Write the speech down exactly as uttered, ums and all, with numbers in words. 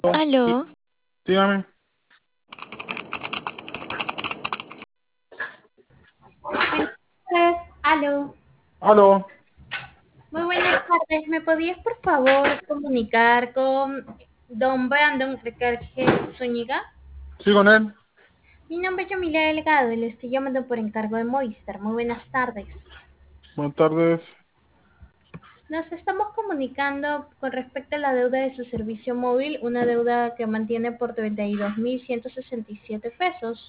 Sí, Aló, dígame. Buenas tardes, aló. Aló. Muy buenas tardes. ¿Me podías por favor comunicar con don Brandon Recarge Zúñiga? Sí, con él. Mi nombre es Yamila Delgado y le estoy llamando por encargo de Movistar. Muy buenas tardes. Buenas tardes. Nos estamos comunicando con respecto a la deuda de su servicio móvil, una deuda que mantiene por treinta y dos mil ciento sesenta y siete pesos.